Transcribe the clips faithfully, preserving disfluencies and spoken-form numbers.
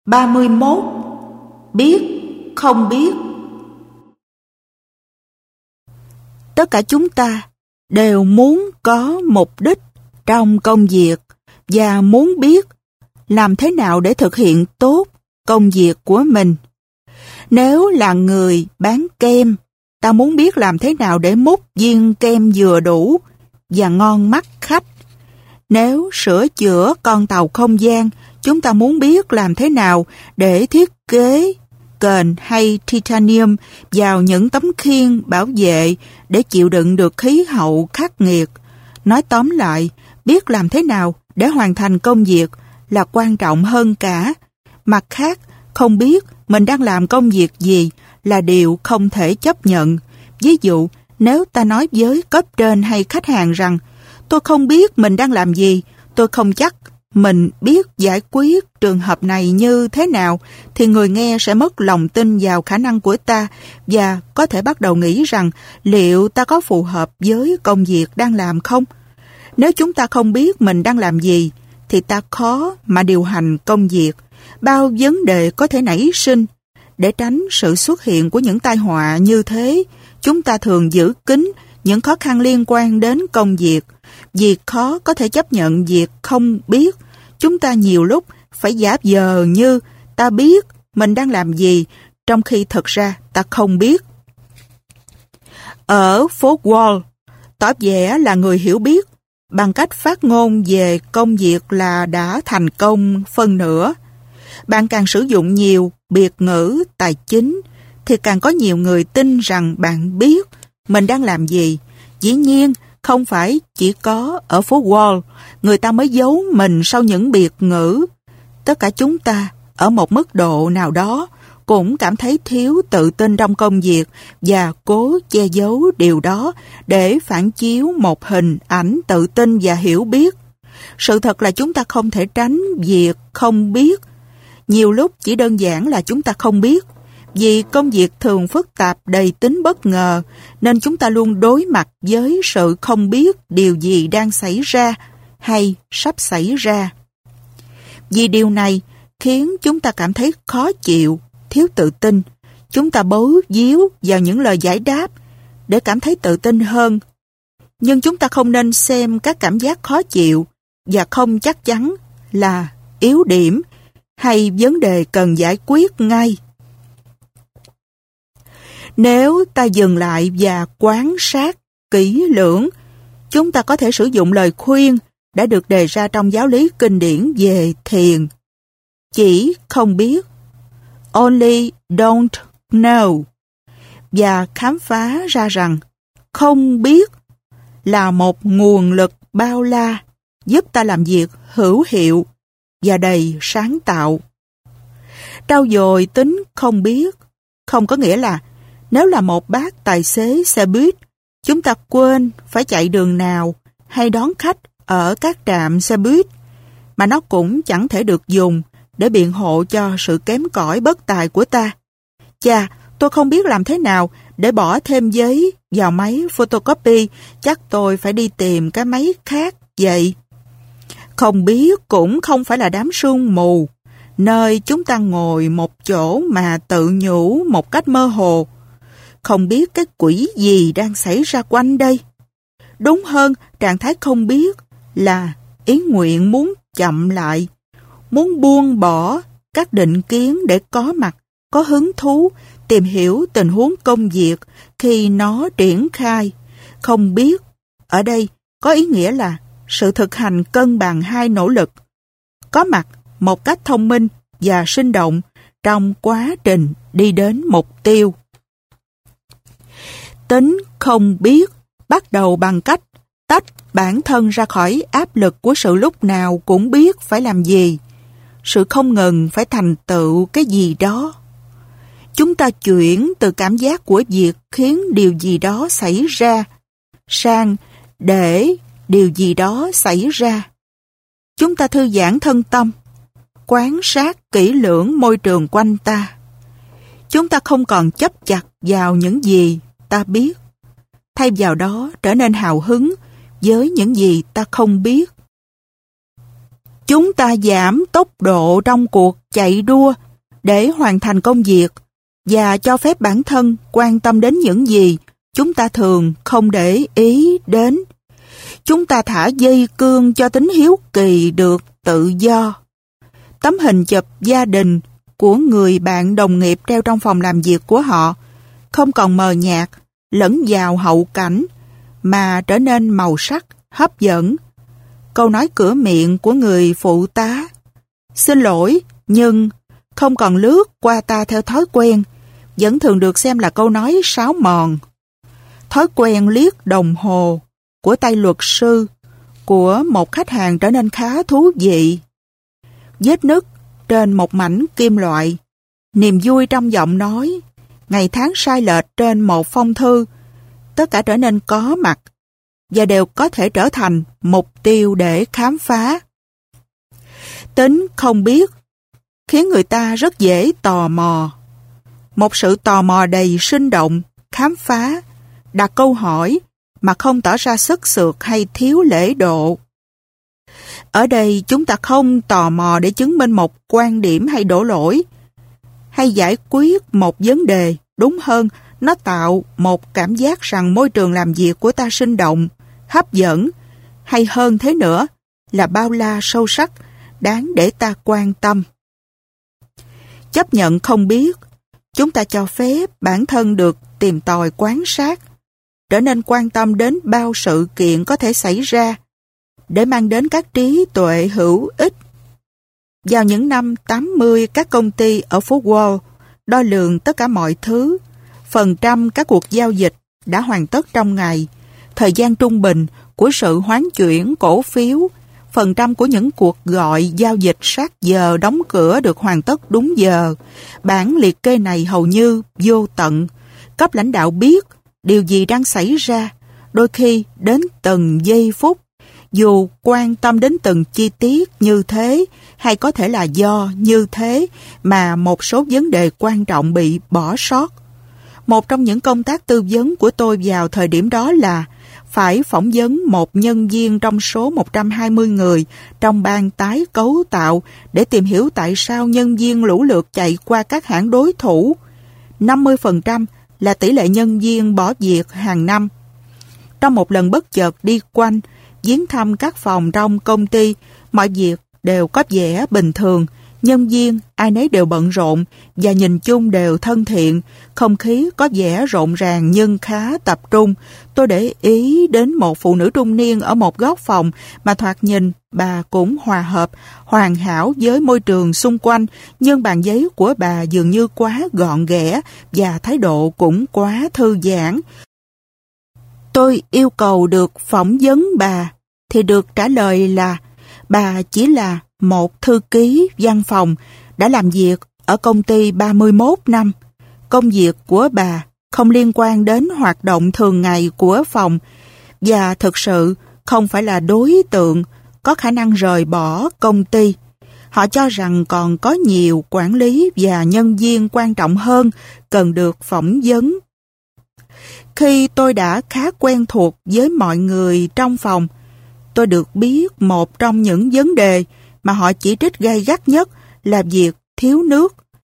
ba mươi mốt. Biết, không biết. Tất cả chúng ta đều muốn có mục đích trong công việc và muốn biết làm thế nào để thực hiện tốt công việc của mình. Nếu là người bán kem, ta muốn biết làm thế nào để múc viên kem vừa đủ và ngon mắt khách. Nếu sửa chữa con tàu không gian, chúng ta muốn biết làm thế nào để thiết kế kền hay titanium vào những tấm khiên bảo vệ để chịu đựng được khí hậu khắc nghiệt. Nói tóm lại, biết làm thế nào để hoàn thành công việc là quan trọng hơn cả. Mặt khác, không biết mình đang làm công việc gì là điều không thể chấp nhận. Ví dụ, nếu ta nói với cấp trên hay khách hàng rằng tôi không biết mình đang làm gì, tôi không chắc mình biết giải quyết trường hợp này như thế nào, thì người nghe sẽ mất lòng tin vào khả năng của ta và có thể bắt đầu nghĩ rằng liệu ta có phù hợp với công việc đang làm không? Nếu chúng ta không biết mình đang làm gì, thì ta khó mà điều hành công việc. Bao vấn đề có thể nảy sinh. Để tránh sự xuất hiện của những tai họa như thế, chúng ta thường giữ kín những khó khăn liên quan đến công việc. Vì khó có thể chấp nhận việc không biết, chúng ta nhiều lúc phải giả vờ như ta biết mình đang làm gì, trong khi thật ra ta không biết. Ở phố Wall, tỏ vẻ là người hiểu biết bằng cách phát ngôn về công việc là đã thành công phân nửa. Bạn càng sử dụng nhiều biệt ngữ tài chính thì càng có nhiều người tin rằng bạn biết mình đang làm gì. Dĩ nhiên, không phải chỉ có ở phố Wall người ta mới giấu mình sau những biệt ngữ. Tất cả chúng ta, ở một mức độ nào đó, cũng cảm thấy thiếu tự tin trong công việc và cố che giấu điều đó để phản chiếu một hình ảnh tự tin và hiểu biết. Sự thật là chúng ta không thể tránh việc không biết. Nhiều lúc chỉ đơn giản là chúng ta không biết. Vì công việc thường phức tạp đầy tính bất ngờ, nên chúng ta luôn đối mặt với sự không biết điều gì đang xảy ra hay sắp xảy ra. Vì điều này khiến chúng ta cảm thấy khó chịu, thiếu tự tin. Chúng ta bấu víu vào những lời giải đáp để cảm thấy tự tin hơn. Nhưng chúng ta không nên xem các cảm giác khó chịu và không chắc chắn là yếu điểm hay vấn đề cần giải quyết ngay. Nếu ta dừng lại và quan sát kỹ lưỡng, chúng ta có thể sử dụng lời khuyên đã được đề ra trong giáo lý kinh điển về thiền. Chỉ không biết, only don't know, và khám phá ra rằng không biết là một nguồn lực bao la giúp ta làm việc hữu hiệu và đầy sáng tạo. Trau dồi tính không biết không có nghĩa là nếu là một bác tài xế xe buýt, chúng ta quên phải chạy đường nào hay đón khách ở các trạm xe buýt, mà nó cũng chẳng thể được dùng để biện hộ cho sự kém cỏi bất tài của ta. Chà, tôi không biết làm thế nào để bỏ thêm giấy vào máy photocopy, chắc tôi phải đi tìm cái máy khác vậy. Không biết cũng không phải là đám sương mù, nơi chúng ta ngồi một chỗ mà tự nhủ một cách mơ hồ. Không biết cái quỷ gì đang xảy ra quanh đây. Đúng hơn, trạng thái không biết là ý nguyện muốn chậm lại, muốn buông bỏ các định kiến để có mặt, có hứng thú, tìm hiểu tình huống công việc khi nó triển khai. Không biết, ở đây có ý nghĩa là sự thực hành cân bằng hai nỗ lực, có mặt một cách thông minh và sinh động trong quá trình đi đến mục tiêu. Tính không biết bắt đầu bằng cách tách bản thân ra khỏi áp lực của sự lúc nào cũng biết phải làm gì, sự không ngừng phải thành tựu cái gì đó. Chúng ta chuyển từ cảm giác của việc khiến điều gì đó xảy ra sang để điều gì đó xảy ra. Chúng ta thư giãn thân tâm, quan sát kỹ lưỡng môi trường quanh ta. Chúng ta không còn chấp chặt vào những gì ta biết, thay vào đó trở nên hào hứng với những gì ta không biết. Chúng ta giảm tốc độ trong cuộc chạy đua để hoàn thành công việc và cho phép bản thân quan tâm đến những gì chúng ta thường không để ý đến. Chúng ta thả dây cương cho tính hiếu kỳ được tự do. Tấm hình chụp gia đình của người bạn đồng nghiệp treo trong phòng làm việc của họ không còn mờ nhạt lẫn vào hậu cảnh mà trở nên màu sắc, hấp dẫn. Câu nói cửa miệng của người phụ tá: "Xin lỗi, nhưng" không còn lướt qua ta theo thói quen, vẫn thường được xem là câu nói sáo mòn. Thói quen liếc đồng hồ của tay luật sư của một khách hàng trở nên khá thú vị. Vết nứt trên một mảnh kim loại, niềm vui trong giọng nói, ngày tháng sai lệch trên một phong thư, tất cả trở nên có mặt và đều có thể trở thành mục tiêu để khám phá. Tính không biết khiến người ta rất dễ tò mò. Một sự tò mò đầy sinh động, khám phá, đặt câu hỏi mà không tỏ ra sức sượt hay thiếu lễ độ. Ở đây chúng ta không tò mò để chứng minh một quan điểm hay đổ lỗi, hay giải quyết một vấn đề. Đúng hơn, nó tạo một cảm giác rằng môi trường làm việc của ta sinh động, hấp dẫn, hay hơn thế nữa là bao la sâu sắc, đáng để ta quan tâm. Chấp nhận không biết, chúng ta cho phép bản thân được tìm tòi quan sát, trở nên quan tâm đến bao sự kiện có thể xảy ra, để mang đến các trí tuệ hữu ích. Vào những năm tám mươi, các công ty ở phố Wall đo lường tất cả mọi thứ, phần trăm các cuộc giao dịch đã hoàn tất trong ngày, thời gian trung bình của sự hoán chuyển cổ phiếu, phần trăm của những cuộc gọi giao dịch sát giờ đóng cửa được hoàn tất đúng giờ. Bản liệt kê này hầu như vô tận. Cấp lãnh đạo biết điều gì đang xảy ra, đôi khi đến từng giây phút, dù quan tâm đến từng chi tiết như thế, hay có thể là do như thế mà một số vấn đề quan trọng bị bỏ sót. Một trong những công tác tư vấn của tôi vào thời điểm đó là phải phỏng vấn một nhân viên trong số một trăm hai mươi người trong ban tái cấu tạo để tìm hiểu tại sao nhân viên lũ lượt chạy qua các hãng đối thủ. năm mươi phần trăm là tỷ lệ nhân viên bỏ việc hàng năm. Trong một lần bất chợt đi quanh, viếng thăm các phòng trong công ty, mọi việc đều có vẻ bình thường. Nhân viên ai nấy đều bận rộn và nhìn chung đều thân thiện, không khí có vẻ rộn ràng nhưng khá tập trung. Tôi để ý đến một phụ nữ trung niên ở một góc phòng mà thoạt nhìn bà cũng hòa hợp, hoàn hảo với môi trường xung quanh, nhưng bàn giấy của bà dường như quá gọn ghẽ và thái độ cũng quá thư giãn. Tôi yêu cầu được phỏng vấn bà thì được trả lời là bà chỉ là một thư ký văn phòng đã làm việc ở công ty ba mươi mốt năm. Công việc của bà không liên quan đến hoạt động thường ngày của phòng và thực sự không phải là đối tượng có khả năng rời bỏ công ty. Họ cho rằng còn có nhiều quản lý và nhân viên quan trọng hơn cần được phỏng vấn. Khi tôi đã khá quen thuộc với mọi người trong phòng, tôi được biết một trong những vấn đề mà họ chỉ trích gay gắt nhất là việc thiếu nước.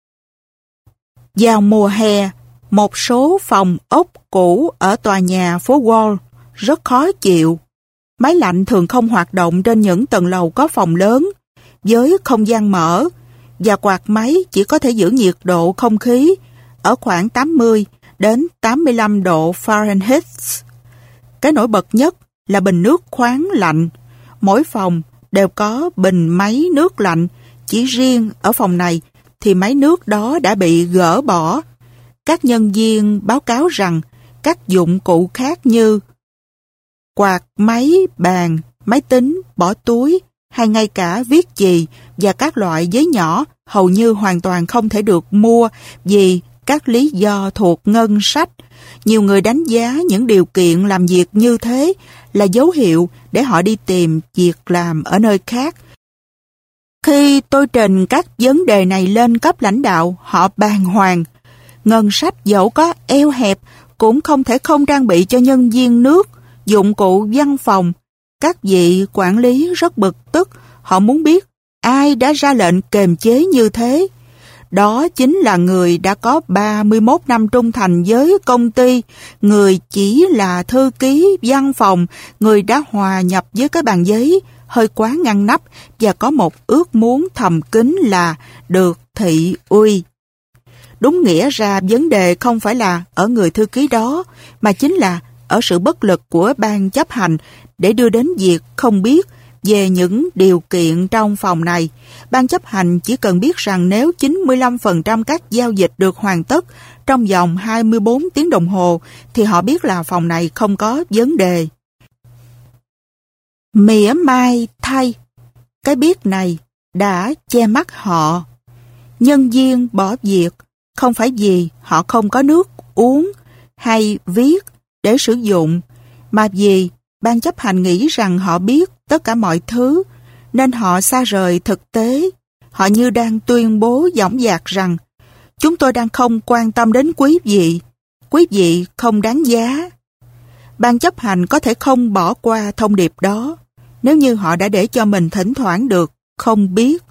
Vào mùa hè, một số phòng ốc cũ ở tòa nhà phố Wall rất khó chịu. Máy lạnh thường không hoạt động trên những tầng lầu có phòng lớn, với không gian mở, và quạt máy chỉ có thể giữ nhiệt độ không khí ở khoảng tám mươi đến tám mươi lăm độ Fahrenheit. Cái nổi bật nhất là bình nước khoáng lạnh. Mỗi phòng đều có bình máy nước lạnh, chỉ riêng ở phòng này thì máy nước đó đã bị gỡ bỏ. Các nhân viên báo cáo rằng các dụng cụ khác như quạt, máy, bàn, máy tính, bỏ túi hay ngay cả viết chì và các loại giấy nhỏ hầu như hoàn toàn không thể được mua vì các lý do thuộc ngân sách. Nhiều người đánh giá những điều kiện làm việc như thế là dấu hiệu để họ đi tìm việc làm ở nơi khác. Khi tôi trình các vấn đề này lên cấp lãnh đạo, họ bàng hoàng. Ngân sách dẫu có eo hẹp cũng không thể không trang bị cho nhân viên nước, dụng cụ văn phòng. Các vị quản lý rất bực tức, Họ muốn biết ai đã ra lệnh kềm chế như thế. Đó chính là người đã có ba mươi mốt năm trung thành với công ty, người chỉ là thư ký văn phòng, người đã hòa nhập với cái bàn giấy hơi quá ngăn nắp và có một ước muốn thầm kín là được thị uy. Đúng nghĩa ra vấn đề không phải là ở người thư ký đó, mà chính là ở sự bất lực của ban chấp hành để đưa đến việc không biết về những điều kiện trong phòng này. Ban chấp hành chỉ cần biết rằng nếu chín mươi lăm phần trăm các giao dịch được hoàn tất trong vòng hai mươi bốn tiếng đồng hồ thì họ biết là phòng này không có vấn đề. Mỉa mai thay, cái biết này đã che mắt họ. Nhân viên bỏ việc không phải vì họ không có nước uống hay viết để sử dụng, mà vì ban chấp hành nghĩ rằng họ biết tất cả mọi thứ, nên họ xa rời thực tế. Họ như đang tuyên bố dõng dạc rằng chúng tôi đang không quan tâm đến quý vị, quý vị không đáng giá. Ban chấp hành có thể không bỏ qua thông điệp đó nếu như họ đã để cho mình thỉnh thoảng được không biết.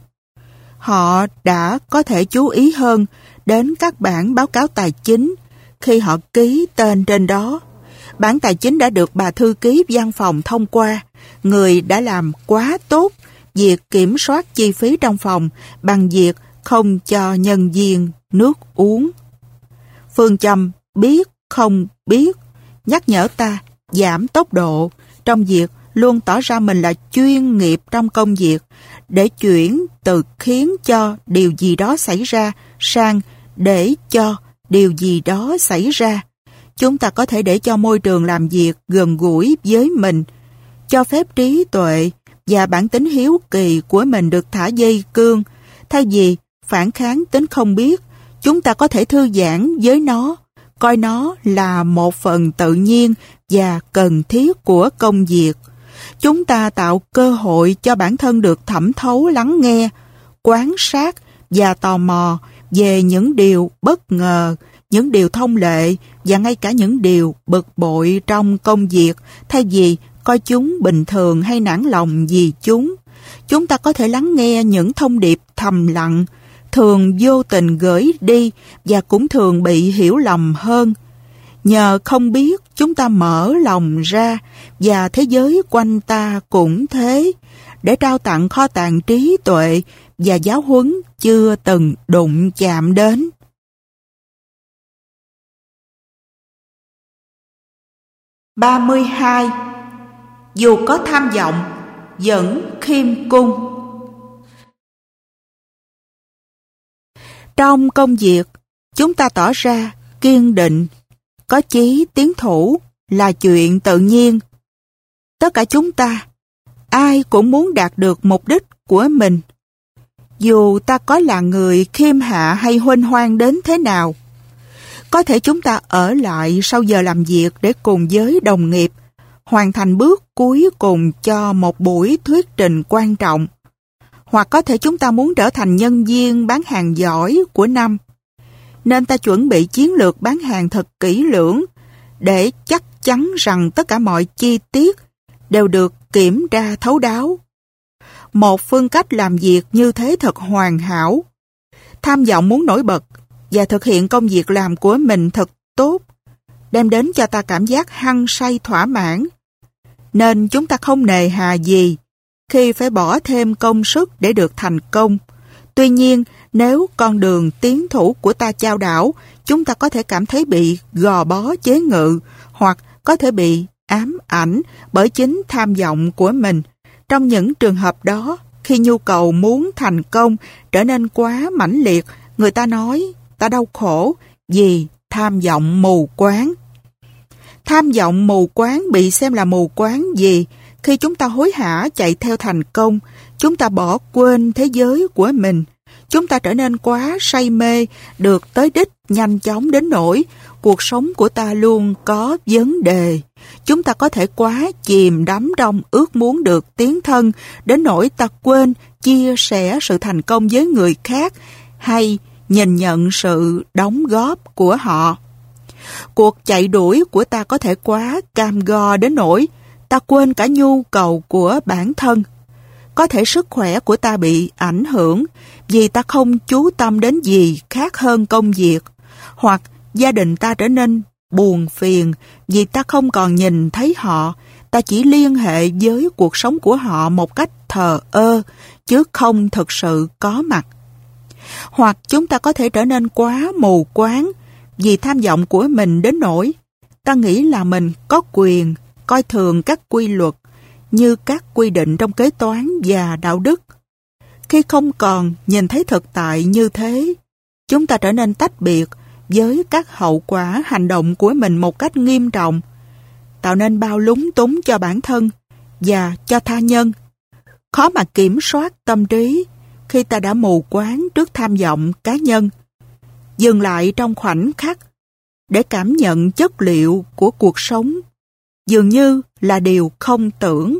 Họ đã có thể chú ý hơn đến các bản báo cáo tài chính khi họ ký tên trên đó. Bản tài chính đã được bà thư ký văn phòng thông qua. Người đã làm quá tốt việc kiểm soát chi phí trong phòng bằng việc không cho nhân viên nước uống. Phương châm biết không biết nhắc nhở ta giảm tốc độ trong việc luôn tỏ ra mình là chuyên nghiệp trong công việc, để chuyển từ khiến cho điều gì đó xảy ra sang để cho điều gì đó xảy ra. Chúng ta có thể để cho môi trường làm việc gần gũi với mình, cho phép trí tuệ và bản tính hiếu kỳ của mình được thả dây cương. Thay vì phản kháng tính không biết, chúng ta có thể thư giãn với nó, coi nó là một phần tự nhiên và cần thiết của công việc. Chúng ta tạo cơ hội cho bản thân được thẩm thấu lắng nghe, quan sát và tò mò về những điều bất ngờ, những điều thông lệ và ngay cả những điều bực bội trong công việc, thay vì coi chúng bình thường hay nản lòng vì chúng. Chúng ta có thể lắng nghe những thông điệp thầm lặng, thường vô tình gửi đi và cũng thường bị hiểu lầm hơn. Nhờ không biết, chúng ta mở lòng ra, và thế giới quanh ta cũng thế, để trao tặng kho tàng trí tuệ và giáo huấn chưa từng đụng chạm đến. ba mươi hai. Dù có tham vọng, vẫn khiêm cung. Trong công việc, chúng ta tỏ ra kiên định, có chí tiến thủ là chuyện tự nhiên. Tất cả chúng ta, ai cũng muốn đạt được mục đích của mình. Dù ta có là người khiêm hạ hay huênh hoang đến thế nào, có thể chúng ta ở lại sau giờ làm việc để cùng với đồng nghiệp hoàn thành bước cuối cùng cho một buổi thuyết trình quan trọng. Hoặc có thể chúng ta muốn trở thành nhân viên bán hàng giỏi của năm, nên ta chuẩn bị chiến lược bán hàng thật kỹ lưỡng để chắc chắn rằng tất cả mọi chi tiết đều được kiểm tra thấu đáo. Một phương cách làm việc như thế thật hoàn hảo. Tham vọng muốn nổi bật và thực hiện công việc làm của mình thật tốt, đem đến cho ta cảm giác hăng say thỏa mãn. Nên chúng ta không nề hà gì khi phải bỏ thêm công sức để được thành công. Tuy nhiên, nếu con đường tiến thủ của ta chao đảo, chúng ta có thể cảm thấy bị gò bó chế ngự, hoặc có thể bị ám ảnh bởi chính tham vọng của mình. Trong những trường hợp đó, khi nhu cầu muốn thành công trở nên quá mãnh liệt, người ta nói ta đau khổ vì tham vọng mù quáng. Tham vọng mù quáng bị xem là mù quáng vì khi chúng ta hối hả chạy theo thành công, chúng ta bỏ quên thế giới của mình. Chúng ta trở nên quá say mê được tới đích nhanh chóng đến nỗi cuộc sống của ta luôn có vấn đề. Chúng ta có thể quá chìm đắm trong ước muốn được tiến thân đến nỗi ta quên chia sẻ sự thành công với người khác hay nhìn nhận sự đóng góp của họ. Cuộc chạy đuổi của ta có thể quá cam go đến nỗi ta quên cả nhu cầu của bản thân. Có thể sức khỏe của ta bị ảnh hưởng vì ta không chú tâm đến gì khác hơn công việc, hoặc gia đình ta trở nên buồn phiền vì ta không còn nhìn thấy họ, ta chỉ liên hệ với cuộc sống của họ một cách thờ ơ, chứ không thực sự có mặt. Hoặc chúng ta có thể trở nên quá mù quáng vì tham vọng của mình đến nỗi ta nghĩ là mình có quyền coi thường các quy luật như các quy định trong kế toán và đạo đức. Khi không còn nhìn thấy thực tại như thế, chúng ta trở nên tách biệt với các hậu quả hành động của mình một cách nghiêm trọng, tạo nên bao lúng túng cho bản thân và cho tha nhân. Khó mà kiểm soát tâm trí khi ta đã mù quáng trước tham vọng cá nhân, dừng lại trong khoảnh khắc để cảm nhận chất liệu của cuộc sống dường như là điều không tưởng.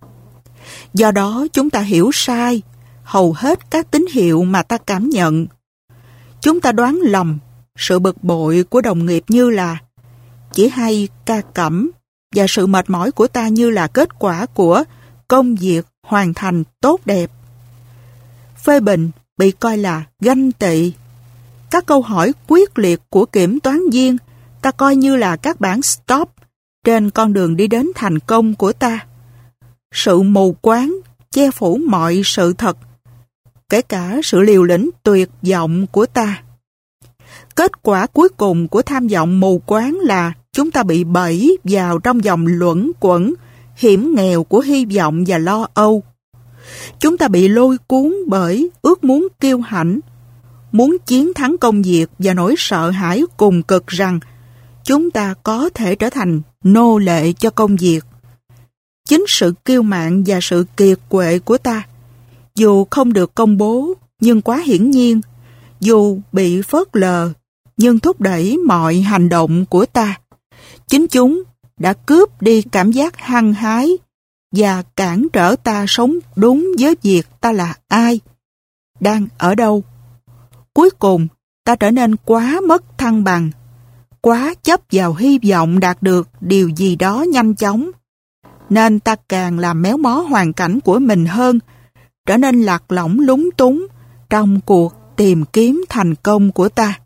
Do đó chúng ta hiểu sai hầu hết các tín hiệu mà ta cảm nhận. Chúng ta đoán lầm sự bực bội của đồng nghiệp như là chỉ hay ca cẩm, và sự mệt mỏi của ta như là kết quả của công việc hoàn thành tốt đẹp. Phê bình bị coi là ganh tị. Các câu hỏi quyết liệt của kiểm toán viên ta coi như là các bảng stop trên con đường đi đến thành công của ta. Sự mù quáng che phủ mọi sự thật, kể cả sự liều lĩnh tuyệt vọng của ta. Kết quả cuối cùng của tham vọng mù quáng là chúng ta bị bẫy vào trong vòng luẩn quẩn hiểm nghèo của hy vọng và lo âu. Chúng ta bị lôi cuốn bởi ước muốn kiêu hãnh, muốn chiến thắng công việc và nỗi sợ hãi cùng cực rằng chúng ta có thể trở thành nô lệ cho công việc. Chính sự kiêu mạn và sự kiệt quệ của ta, dù không được công bố nhưng quá hiển nhiên, dù bị phớt lờ nhưng thúc đẩy mọi hành động của ta. Chính chúng đã cướp đi cảm giác hăng hái và cản trở ta sống đúng với việc ta là ai, đang ở đâu. Cuối cùng, ta trở nên quá mất thăng bằng, quá chấp vào hy vọng đạt được điều gì đó nhanh chóng, nên ta càng làm méo mó hoàn cảnh của mình hơn, trở nên lạc lõng lúng túng trong cuộc tìm kiếm thành công của ta.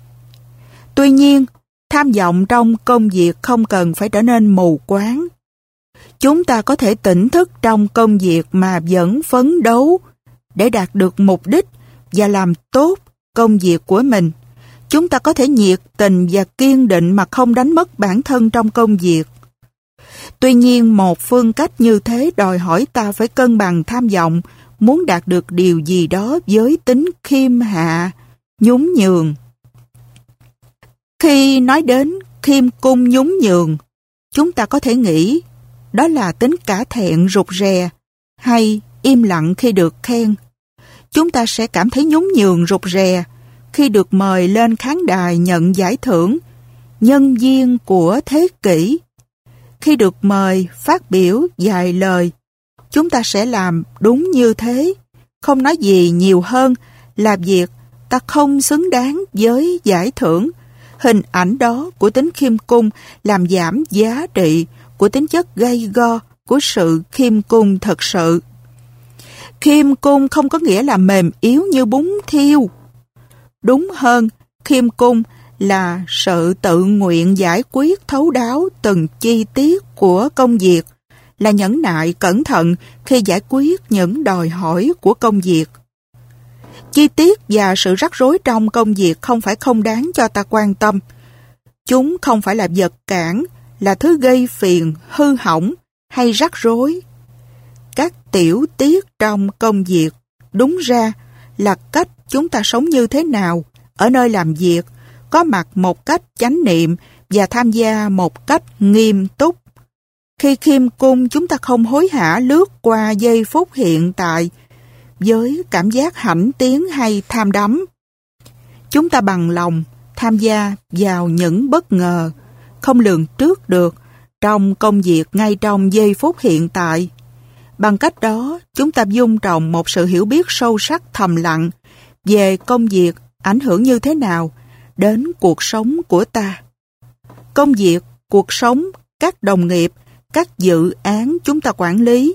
Tuy nhiên, tham vọng trong công việc không cần phải trở nên mù quáng. Chúng ta có thể tỉnh thức trong công việc mà vẫn phấn đấu để đạt được mục đích và làm tốt công việc của mình. Chúng ta có thể nhiệt tình và kiên định mà không đánh mất bản thân trong công việc. Tuy nhiên, một phương cách như thế đòi hỏi ta phải cân bằng tham vọng muốn đạt được điều gì đó với tính khiêm hạ, nhún nhường. Khi nói đến khiêm cung nhún nhường, chúng ta có thể nghĩ đó là tính cả thẹn rụt rè hay im lặng khi được khen. Chúng ta sẽ cảm thấy nhún nhường rụt rè khi được mời lên khán đài nhận giải thưởng nhân viên của thế kỷ. Khi được mời phát biểu vài lời, chúng ta sẽ làm đúng như thế, không nói gì nhiều hơn là việc ta không xứng đáng với giải thưởng. Hình ảnh đó của tính khiêm cung làm giảm giá trị của tính chất gay go của sự khiêm cung thật sự. Khiêm cung không có nghĩa là mềm yếu như bún thiêu. Đúng hơn, khiêm cung là sự tự nguyện giải quyết thấu đáo từng chi tiết của công việc, là nhẫn nại cẩn thận khi giải quyết những đòi hỏi của công việc. Chi tiết và sự rắc rối trong công việc không phải không đáng cho ta quan tâm. Chúng không phải là vật cản, là thứ gây phiền, hư hỏng hay rắc rối. Các tiểu tiết trong công việc đúng ra là cách chúng ta sống như thế nào ở nơi làm việc, có mặt một cách chánh niệm và tham gia một cách nghiêm túc. Khi khiêm cung, chúng ta không hối hả lướt qua giây phút hiện tại với cảm giác hãnh tiến hay tham đắm. Chúng ta bằng lòng tham gia vào những bất ngờ không lường trước được trong công việc ngay trong giây phút hiện tại. Bằng cách đó, chúng ta dung trồng một sự hiểu biết sâu sắc thầm lặng về công việc ảnh hưởng như thế nào đến cuộc sống của ta. Công việc, cuộc sống, các đồng nghiệp, các dự án chúng ta quản lý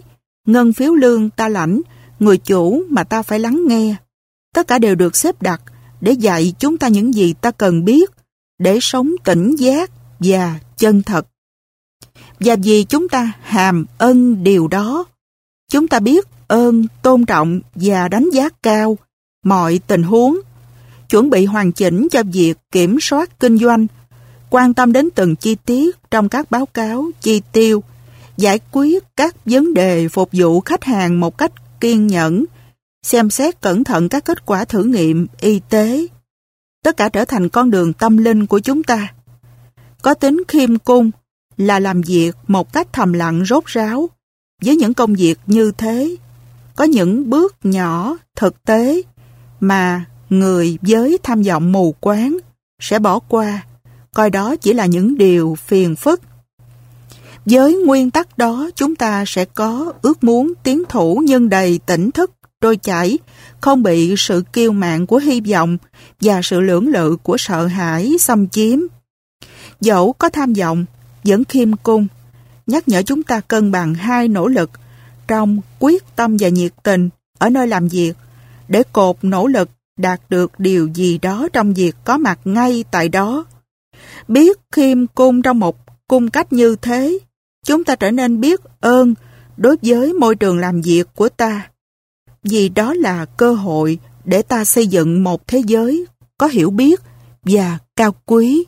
ngân phiếu lương ta lãnh, người chủ mà ta phải lắng nghe. Tất cả đều được xếp đặt để dạy chúng ta những gì ta cần biết, để sống tỉnh giác và chân thật. Và vì chúng ta hàm ân điều đó, chúng ta biết ơn, tôn trọng và đánh giá cao mọi tình huống, chuẩn bị hoàn chỉnh cho việc kiểm soát kinh doanh, quan tâm đến từng chi tiết trong các báo cáo chi tiêu, giải quyết các vấn đề phục vụ khách hàng một cách kiên nhẫn, xem xét cẩn thận các kết quả thử nghiệm y tế. Tất cả trở thành con đường tâm linh của chúng ta. Có tính khiêm cung là làm việc một cách thầm lặng rốt ráo. Với những công việc như thế, có những bước nhỏ thực tế mà người với tham vọng mù quáng sẽ bỏ qua, coi đó chỉ là những điều phiền phức. Với nguyên tắc đó, chúng ta sẽ có ước muốn tiến thủ nhưng đầy tỉnh thức, trôi chảy, không bị sự kiêu mạn của hy vọng và sự lưỡng lự của sợ hãi xâm chiếm. Dẫu có tham vọng, vẫn khiêm cung, nhắc nhở chúng ta cân bằng hai nỗ lực trong quyết tâm và nhiệt tình ở nơi làm việc, để cột nỗ lực đạt được điều gì đó trong việc có mặt ngay tại đó. Biết khiêm cung trong một cung cách như thế, chúng ta trở nên biết ơn đối với môi trường làm việc của ta, vì đó là cơ hội để ta xây dựng một thế giới có hiểu biết và cao quý.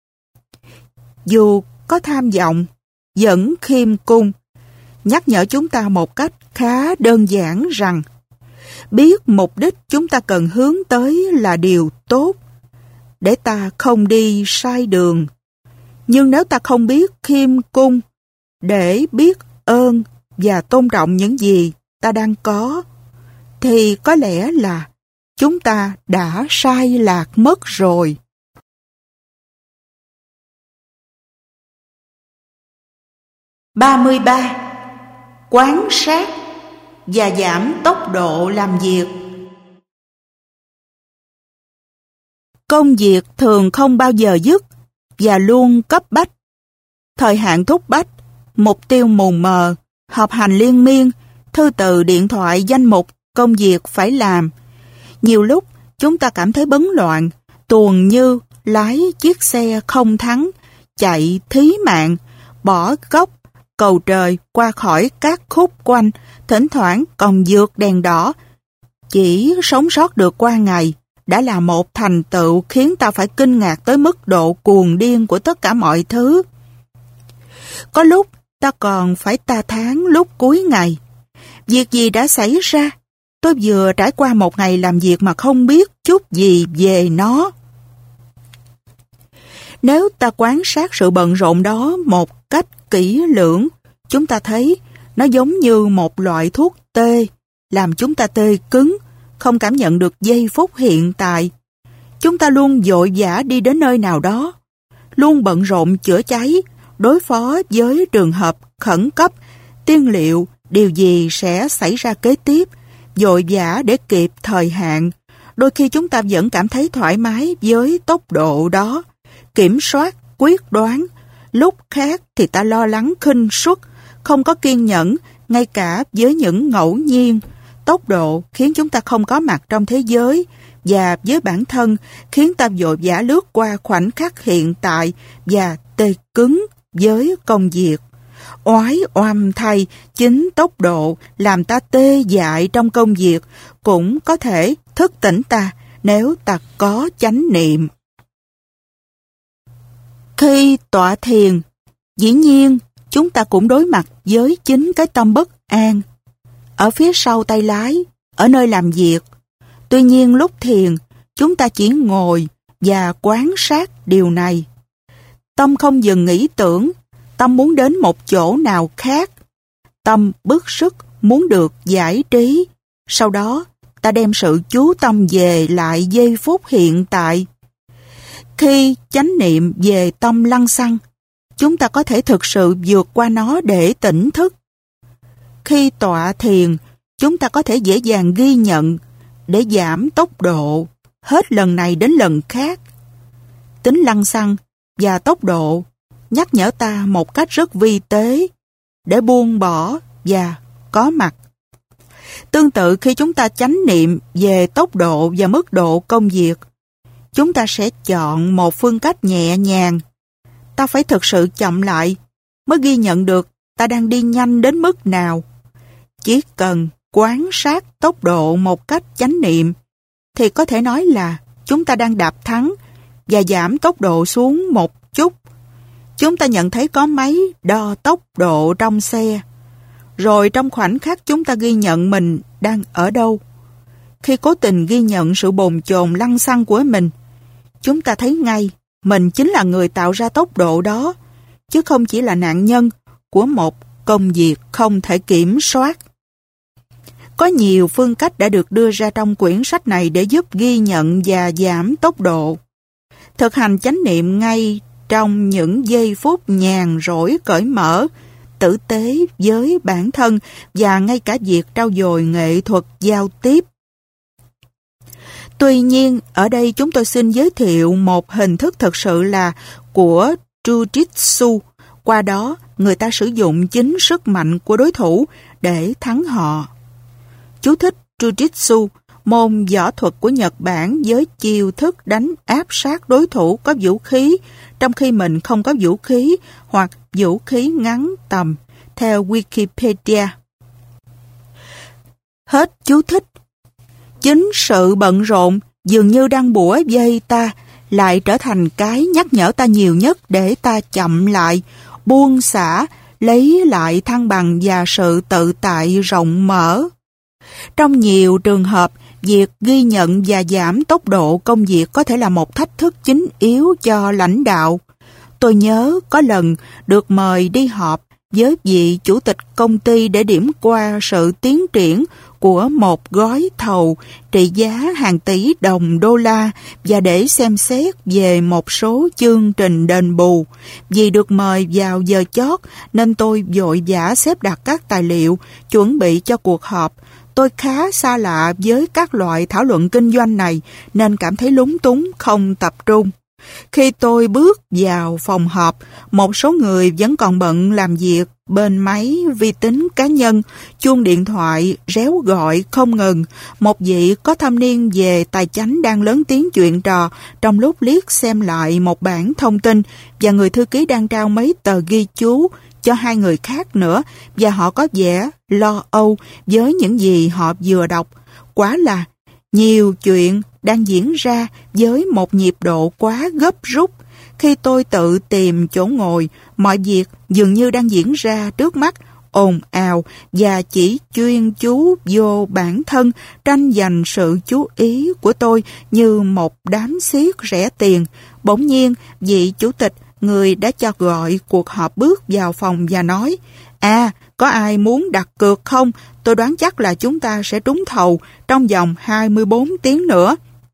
Dù có tham vọng, vẫn khiêm cung, nhắc nhở chúng ta một cách khá đơn giản rằng biết mục đích chúng ta cần hướng tới là điều tốt, để ta không đi sai đường. Nhưng nếu ta không biết khiêm cung, để biết ơn và tôn trọng những gì ta đang có, thì có lẽ là chúng ta đã sai lạc mất rồi. ba mươi ba. Quan sát và giảm tốc độ làm việc. Công việc thường không bao giờ dứt và luôn cấp bách. Thời hạn thúc bách, mục tiêu mù mờ, họp hành liên miên, thư từ điện thoại danh mục công việc phải làm. Nhiều lúc chúng ta cảm thấy bấn loạn, tuồn như lái chiếc xe không thắng, chạy thí mạng, bỏ góc cầu trời qua khỏi các khúc quanh, thỉnh thoảng còn vượt đèn đỏ. Chỉ sống sót được qua ngày đã là một thành tựu khiến ta phải kinh ngạc tới mức độ cuồng điên của tất cả mọi thứ. Có lúc ta còn phải ta thán lúc cuối ngày. Việc gì đã xảy ra? Tôi vừa trải qua một ngày làm việc mà không biết chút gì về nó. Nếu ta quan sát sự bận rộn đó một cách kỹ lưỡng, chúng ta thấy nó giống như một loại thuốc tê, làm chúng ta tê cứng, không cảm nhận được giây phút hiện tại. Chúng ta luôn vội vã đi đến nơi nào đó, luôn bận rộn chữa cháy, đối phó với trường hợp khẩn cấp, tiên liệu điều gì sẽ xảy ra kế tiếp, vội vã để kịp thời hạn. Đôi khi chúng ta vẫn cảm thấy thoải mái với tốc độ đó, kiểm soát, quyết đoán. Lúc khác thì ta lo lắng khinh suất, không có kiên nhẫn, ngay cả với những ngẫu nhiên. Tốc độ khiến chúng ta không có mặt trong thế giới, và với bản thân khiến ta vội vã lướt qua khoảnh khắc hiện tại và tê cứng với công việc. Oái oăm thay, chính tốc độ làm ta tê dại trong công việc cũng có thể thức tỉnh ta nếu ta có chánh niệm. Khi tọa thiền, dĩ nhiên chúng ta cũng đối mặt với chính cái tâm bất an ở phía sau tay lái, ở nơi làm việc. Tuy nhiên lúc thiền, chúng ta chỉ ngồi và quan sát điều này. Tâm không dừng nghĩ tưởng, tâm muốn đến một chỗ nào khác. Tâm bức sức muốn được giải trí. Sau đó, ta đem sự chú tâm về lại giây phút hiện tại. Khi chánh niệm về tâm lăng xăng, chúng ta có thể thực sự vượt qua nó để tỉnh thức. Khi tọa thiền, chúng ta có thể dễ dàng ghi nhận để giảm tốc độ hết lần này đến lần khác. Tính lăng xăng và tốc độ nhắc nhở ta một cách rất vi tế để buông bỏ và có mặt. Tương tự khi chúng ta chánh niệm về tốc độ và mức độ công việc, chúng ta sẽ chọn một phương cách nhẹ nhàng. Ta phải thực sự chậm lại mới ghi nhận được ta đang đi nhanh đến mức nào. Chỉ cần quan sát tốc độ một cách chánh niệm thì có thể nói là chúng ta đang đạp thắng và giảm tốc độ xuống một chút. Chúng ta nhận thấy có máy đo tốc độ trong xe. Rồi trong khoảnh khắc chúng ta ghi nhận mình đang ở đâu. Khi cố tình ghi nhận sự bồn chồn lăng xăng của mình, chúng ta thấy ngay mình chính là người tạo ra tốc độ đó, chứ không chỉ là nạn nhân của một công việc không thể kiểm soát. Có nhiều phương cách đã được đưa ra trong quyển sách này để giúp ghi nhận và giảm tốc độ. Thực hành chánh niệm ngay trong những giây phút nhàn rỗi cởi mở, tử tế với bản thân và ngay cả việc trau dồi nghệ thuật giao tiếp. Tuy nhiên, ở đây chúng tôi xin giới thiệu một hình thức thực sự là của Jiu-Jitsu. Qua đó, người ta sử dụng chính sức mạnh của đối thủ để thắng họ. Chú thích: Jiu-Jitsu, môn võ thuật của Nhật Bản với chiêu thức đánh áp sát đối thủ có vũ khí, trong khi mình không có vũ khí hoặc vũ khí ngắn tầm, theo Wikipedia. Hết chú thích. Chính sự bận rộn dường như đang bủa vây ta lại trở thành cái nhắc nhở ta nhiều nhất để ta chậm lại, buông xả, lấy lại thăng bằng và sự tự tại rộng mở. Trong nhiều trường hợp, việc ghi nhận và giảm tốc độ công việc có thể là một thách thức chính yếu cho lãnh đạo. Tôi nhớ có lần được mời đi họp với vị chủ tịch công ty để điểm qua sự tiến triển của một gói thầu trị giá hàng tỷ đồng đô la và để xem xét về một số chương trình đền bù. Vì được mời vào giờ chót nên tôi vội vã xếp đặt các tài liệu chuẩn bị cho cuộc họp. Tôi khá xa lạ với các loại thảo luận kinh doanh này nên cảm thấy lúng túng, không tập trung. Khi tôi bước vào phòng họp, một số người vẫn còn bận làm việc bên máy vi tính cá nhân, chuông điện thoại réo gọi không ngừng. Một vị có thâm niên về tài chánh đang lớn tiếng chuyện trò trong lúc liếc xem lại một bản thông tin, và người thư ký đang trao mấy tờ ghi chú cho hai người khác nữa, và họ có vẻ lo âu với những gì họ vừa đọc. Quả là nhiều chuyện đang diễn ra với một nhịp độ quá gấp rút. Khi tôi tự tìm chỗ ngồi, mọi việc dường như đang diễn ra trước mắt, ồn ào và chỉ chuyên chú vô bản thân, tranh giành sự chú ý của tôi như một đám xiếc rẻ tiền. Bỗng nhiên, vị chủ tịch, người đã cho gọi cuộc họp, bước vào phòng và nói: À, có ai muốn đặt cược không? Tôi đoán chắc là chúng ta sẽ trúng thầu trong vòng hai mươi bốn tiếng nữa.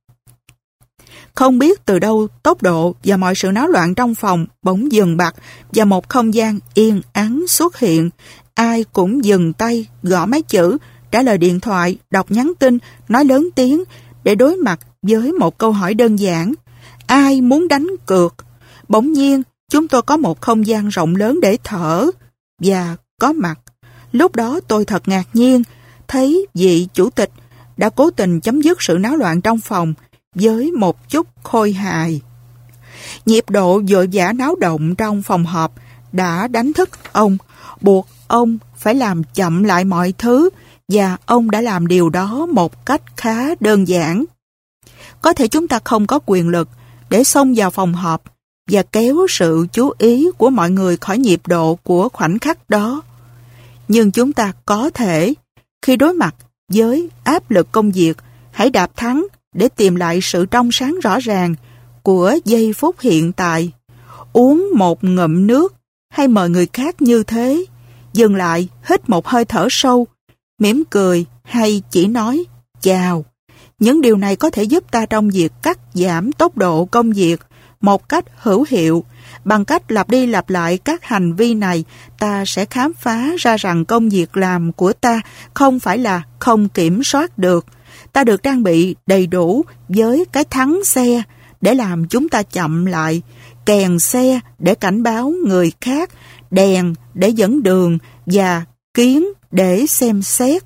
Không biết từ đâu, tốc độ và mọi sự náo loạn trong phòng bỗng dừng bặt và một không gian yên ắng xuất hiện. Ai cũng dừng tay, gõ mấy chữ, trả lời điện thoại, đọc nhắn tin, nói lớn tiếng để đối mặt với một câu hỏi đơn giản: ai muốn đánh cược? Bỗng nhiên, chúng tôi có một không gian rộng lớn để thở và có mặt. Lúc đó tôi thật ngạc nhiên, thấy vị chủ tịch đã cố tình chấm dứt sự náo loạn trong phòng với một chút khôi hài. Nhịp độ vội vã náo động trong phòng họp đã đánh thức ông, buộc ông phải làm chậm lại mọi thứ, và ông đã làm điều đó một cách khá đơn giản. Có thể chúng ta không có quyền lực để xông vào phòng họp và kéo sự chú ý của mọi người khỏi nhịp độ của khoảnh khắc đó. Nhưng chúng ta có thể, khi đối mặt với áp lực công việc, hãy đạp thắng để tìm lại sự trong sáng rõ ràng của giây phút hiện tại. Uống một ngụm nước hay mời người khác như thế, dừng lại, hít một hơi thở sâu, mỉm cười hay chỉ nói chào. Những điều này có thể giúp ta trong việc cắt giảm tốc độ công việc một cách hữu hiệu. Bằng cách lặp đi lặp lại các hành vi này, ta sẽ khám phá ra rằng công việc làm của ta không phải là không kiểm soát được. Ta được trang bị đầy đủ với cái thắng xe để làm chúng ta chậm lại, kèn xe để cảnh báo người khác, đèn để dẫn đường và kiến để xem xét.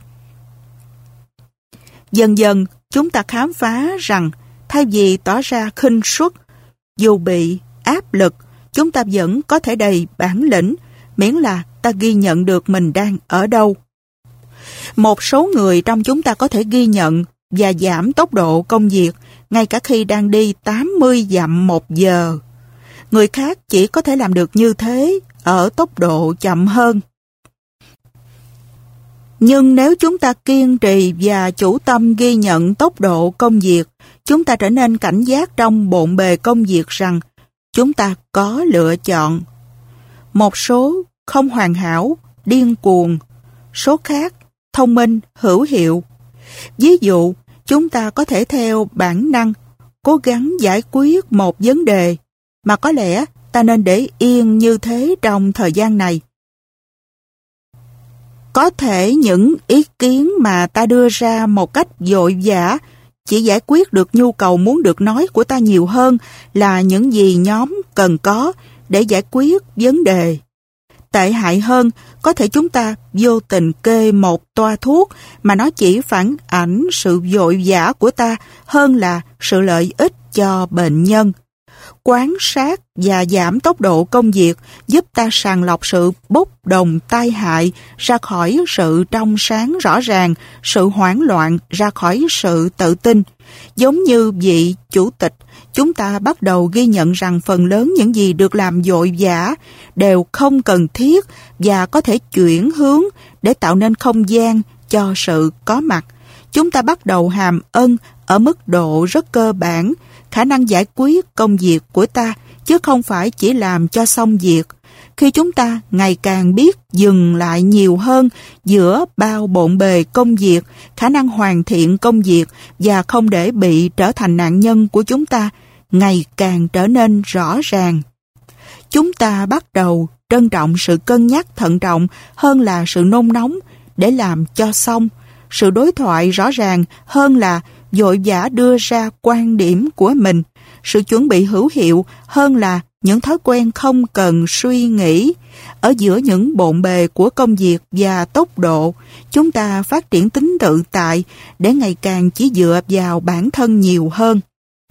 Dần dần, chúng ta khám phá rằng thay vì tỏ ra khinh suất, dù bị áp lực, chúng ta vẫn có thể đầy bản lĩnh, miễn là ta ghi nhận được mình đang ở đâu. Một số người trong chúng ta có thể ghi nhận và giảm tốc độ công việc ngay cả khi đang đi tám mươi dặm một giờ. Người khác chỉ có thể làm được như thế ở tốc độ chậm hơn. Nhưng nếu chúng ta kiên trì và chủ tâm ghi nhận tốc độ công việc, chúng ta trở nên cảnh giác trong bộn bề công việc rằng chúng ta có lựa chọn. Một số không hoàn hảo, điên cuồng, số khác thông minh, hữu hiệu. Ví dụ, chúng ta có thể theo bản năng cố gắng giải quyết một vấn đề mà có lẽ ta nên để yên như thế trong thời gian này. Có thể những ý kiến mà ta đưa ra một cách vội vã chỉ giải quyết được nhu cầu muốn được nói của ta nhiều hơn là những gì nhóm cần có để giải quyết vấn đề. Tệ hại hơn, có thể chúng ta vô tình kê một toa thuốc mà nó chỉ phản ảnh sự vội vã của ta hơn là sự lợi ích cho bệnh nhân. Quan sát và giảm tốc độ công việc giúp ta sàng lọc sự bốc đồng tai hại ra khỏi sự trong sáng rõ ràng, sự hoảng loạn ra khỏi sự tự tin. Giống như vị chủ tịch, chúng ta bắt đầu ghi nhận rằng phần lớn những gì được làm vội vã đều không cần thiết và có thể chuyển hướng để tạo nên không gian cho sự có mặt. Chúng ta bắt đầu hàm ân ở mức độ rất cơ bản, khả năng giải quyết công việc của ta, chứ không phải chỉ làm cho xong việc. Khi chúng ta ngày càng biết dừng lại nhiều hơn giữa bao bộn bề công việc, khả năng hoàn thiện công việc và không để bị trở thành nạn nhân của chúng ta ngày càng trở nên rõ ràng. Chúng ta bắt đầu trân trọng sự cân nhắc thận trọng hơn là sự nôn nóng để làm cho xong, sự đối thoại rõ ràng hơn là vội vã đưa ra quan điểm của mình, sự chuẩn bị hữu hiệu hơn là những thói quen không cần suy nghĩ. Ở giữa những bộn bề của công việc và tốc độ, chúng ta phát triển tính tự tại để ngày càng chỉ dựa vào bản thân nhiều hơn.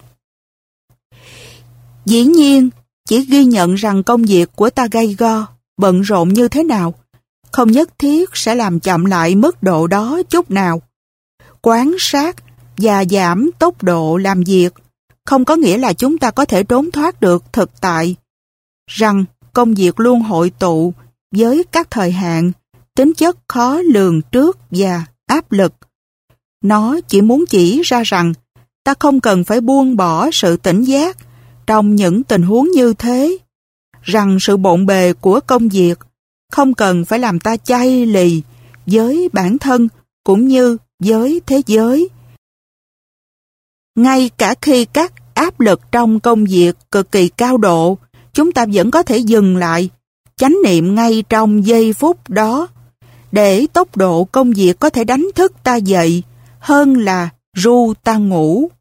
Dĩ nhiên, chỉ ghi nhận rằng công việc của ta gay go, bận rộn như thế nào, không nhất thiết sẽ làm chậm lại mức độ đó chút nào. Quan sát và giảm tốc độ làm việc không có nghĩa là chúng ta có thể trốn thoát được thực tại, rằng công việc luôn hội tụ với các thời hạn, tính chất khó lường trước và áp lực. Nó chỉ muốn chỉ ra rằng ta không cần phải buông bỏ sự tỉnh giác trong những tình huống như thế, rằng sự bộn bề của công việc không cần phải làm ta chai lì với bản thân cũng như với thế giới. Ngay cả khi các áp lực trong công việc cực kỳ cao độ, chúng ta vẫn có thể dừng lại, chánh niệm ngay trong giây phút đó, để tốc độ công việc có thể đánh thức ta dậy hơn là ru ta ngủ.